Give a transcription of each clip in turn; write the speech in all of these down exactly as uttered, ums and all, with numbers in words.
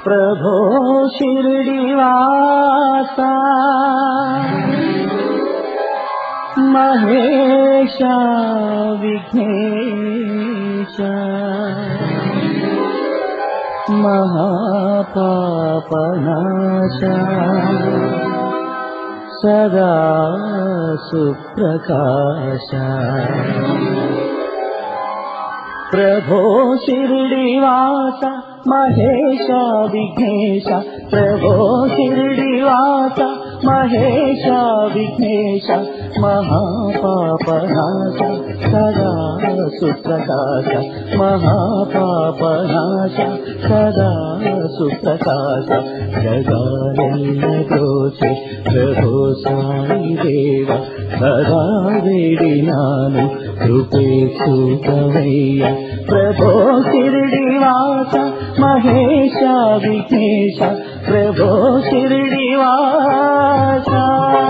प्रभो शिरडिवासा महेशा विघ्नेशा महापापनाशा सदा सुप्रकाशा प्रभो शिरडिवासा महेशा विघ्नेशा प्रभो शिरडिवासा महेशा विघ्नेशा महापापनाशा सदा सुप्रकाशा महापापनाशा सदा सुप्रकाशा जगालेल्ल दोषे प्रभो साई देव सदा वेडिनानु कृपे सुतवैया प्रभो शिरडिवासा महेशा विघ्नेशा प्रभो शिरडिवासा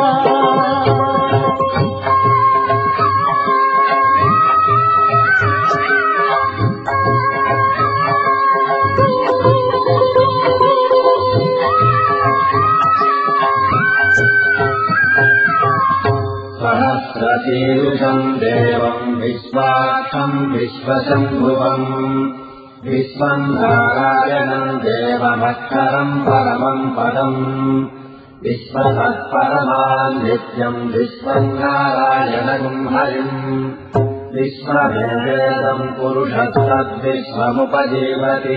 सहस्रशीर्षम् देवम् विश्वाक्षम् विश्वशम्भुवम् विश्वम् नारायणम् देवमक्षरम् परमम् पदम् विश्वतत्परमान् नित्यम् विश्वम् नारायणम् हरिम् विश्वमेवेदम् पुरुषस्तद्विश्वमुपजीवति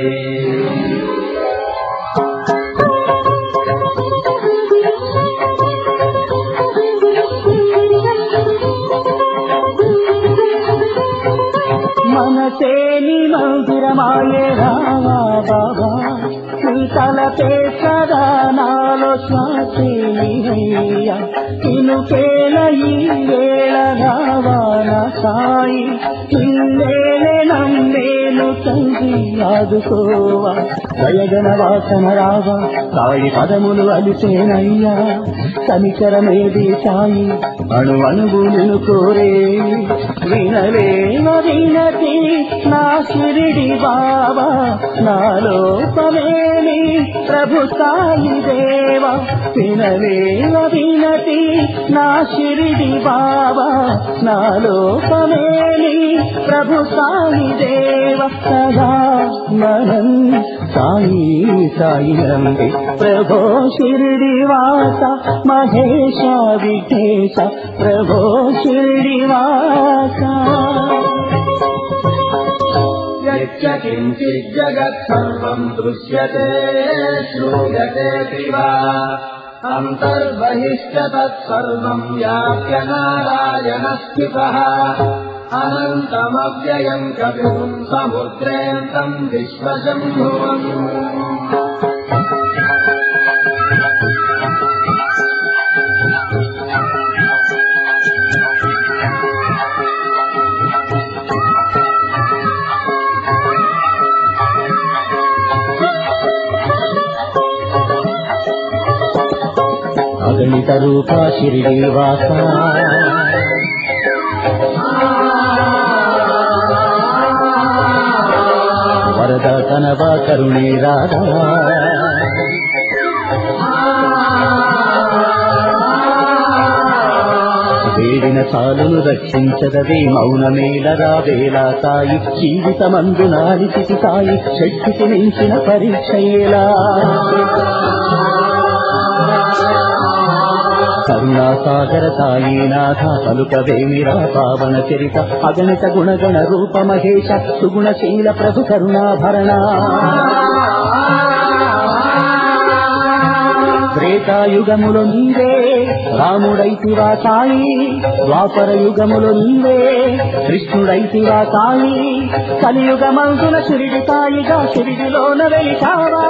मनसेनि मंदिरमाये रामा बाबा శ్రీతలపే సదా నాలో శ్వాసేయ్యా ఇనుకేల ఈ వేళ రావాన సాయి ఇన్నేలే నమ్మేను తండ్రి ఆదుకోవా దయగన వాసన రావా సాయి పదములు అలిసేనయ్యా కనికరమేది సాయి అణు అణువు నిన్ను కోరే వినలేన వినతి నా శిరిడి బాబా నాలోపమేని ప్రభు సాయి దేవా వినలేన వినతి నా శిరిడి బాబా నాలోపమేని ప్రభు సాయి దేవా సదా మనం సాయి సాయి నంది ప్రభో శిరిడివాస మహేశ విఘ్నేశ ప్రభో శిరిడివాస यच्च किञ्चित् जगत् सर्वम् दृश्यते श्रूयते वा अन्तर्बहिश्च तत्सर्वम् व्याप्य नारायणस्थितः अनन्तमव्ययम् कविम् समुद्रेऽन्तम् विश्वशम्भुवम् అగణిత రూప శిరిడివాస వరద కనవ కరుణే రాధా వేడిన చాలును రక్షించదవే మౌనమేలరా వేళ సాయి జీవితమందు నాలిచితి సాయి శక్తికి మించిన పరీక్షయేలా కరుణాసాగర సాయినాథ పలుకవేమిరా పావన చరిత అగణిత గుణగణ రూప మహేశ సుగుణశీల ప్రభు కరుణాభరణ త్రేతాయుగములో నీవే రాముడైతివా సాయి ద్వాపర యుగములో నీవే కృష్ణుడైతివా సాయి కలియుగమందున శిరిడి సాయిగా శిరిడిలోన వెలిసావా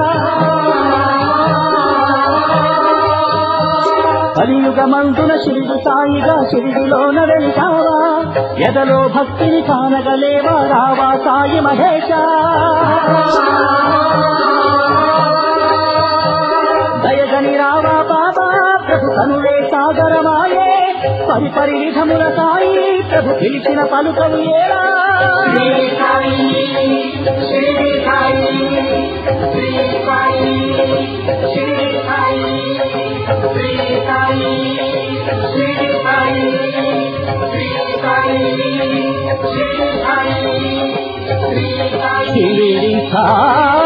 కలియుగమందున శిరిడి సాయిగా శిరిడిలోన వెలిసావా ఎదలో భక్తిని కానగలేవా రావా సాయి మహేశ దయగని రావా బాబా ప్రభు కనులే సాగరమాయే పరిపరి విధముల సాయి ప్రభు పిలిచిన పలుకలు ఏరా శ్రీ సాయి శ్రీ సాయి శ్రీ శ్రీనివాస